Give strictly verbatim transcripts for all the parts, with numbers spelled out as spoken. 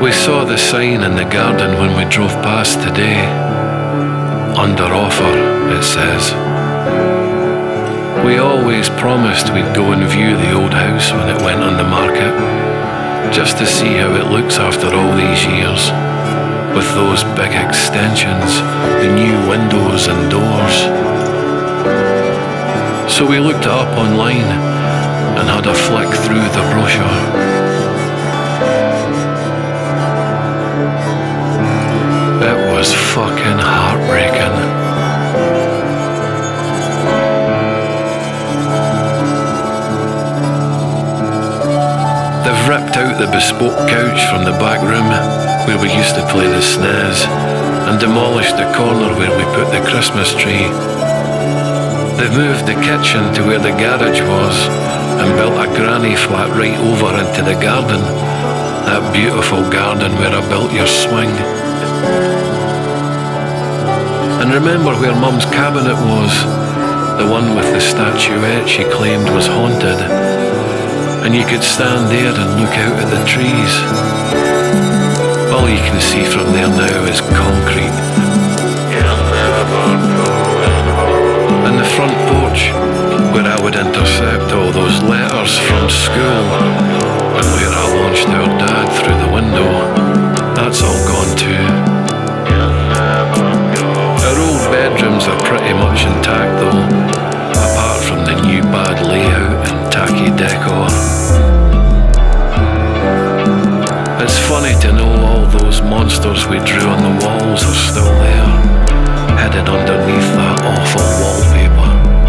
We saw the sign in the garden when we drove past today. Under offer, it says. We always promised we'd go and view the old house when it went on the market, just to see how it looks after all these years, with those big extensions, the new windows and doors. So we looked it up online and had a flick through the brochure. It was fucking heartbreaking. They've ripped out the bespoke couch from the back room where we used to play the S N E S and demolished the corner where we put the Christmas tree. They've moved the kitchen to where the garage was and built a granny flat right over into the garden, that beautiful garden where I built your swing. And remember where Mum's cabinet was, the one with the statuette she claimed was haunted, and you could stand there and look out at the trees. All you can see from there now is concrete. And the front porch, where I would intercept all those letters from school, and where I launched our dad through the window, that's all gone too. Our old bedrooms are pretty much intact though, apart from the new bad layout and tacky decor. It's funny to know all those monsters we drew on the walls are still there, hidden underneath that awful wallpaper.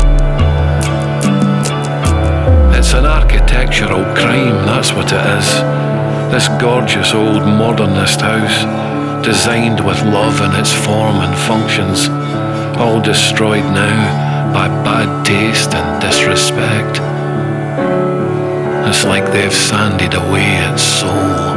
It's an architectural crime, that's what it is. This gorgeous old modernist house, designed with love in its form and functions, all destroyed now by bad taste and disrespect. It's like they've sanded away its soul.